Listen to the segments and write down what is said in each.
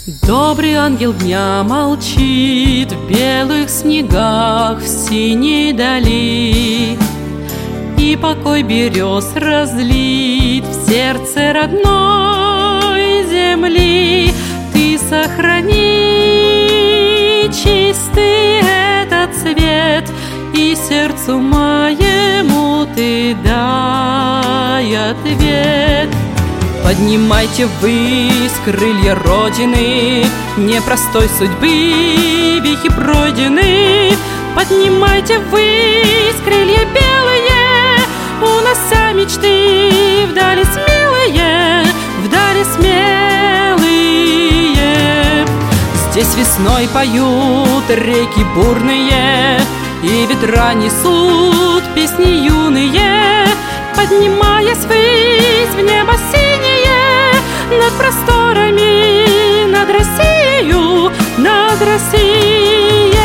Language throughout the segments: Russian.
Добрый ангел дня молчит в белых снегах, в синей дали, и покой берез разлит в сердце родной земли. Ты сохрани чистый этот свет, и сердцу моему ты дай ответ. Поднимайте ввысь крылья Родины, непростой судьбы вехи пройдены. Поднимайте ввысь крылья белые, унося мечты вдали смелые, вдали смелые. Здесь весной поют реки бурные, и ветра несут песни юные, поднимаясь ввысь в небо синее, над просторами, над Россией, над Россией.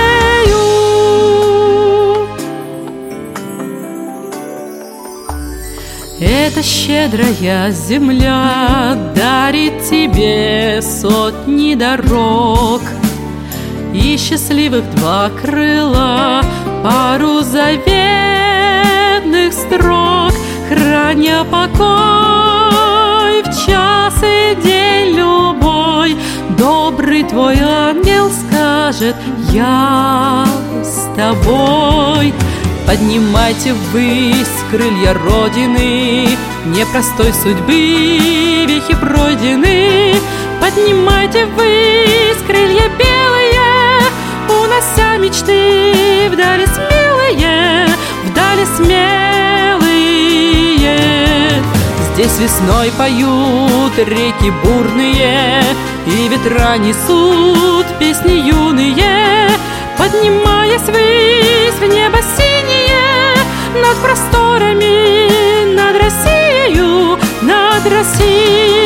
Эта щедрая земля дарит тебе сотни дорог и счастливых два крыла, пару заветных строк, храня покой в час и день любой. Добрый твой ангел скажет: я с тобой. Поднимайте ввысь крылья Родины, непростой судьбы вехи пройдены. Поднимайте ввысь крылья белые, унося мечты вдали смелые, вдали смелые. Здесь весной поют реки бурные, и ветра несут песни юные, поднимаясь ввысь в небо синее, над просторами, над Россией, над Россией.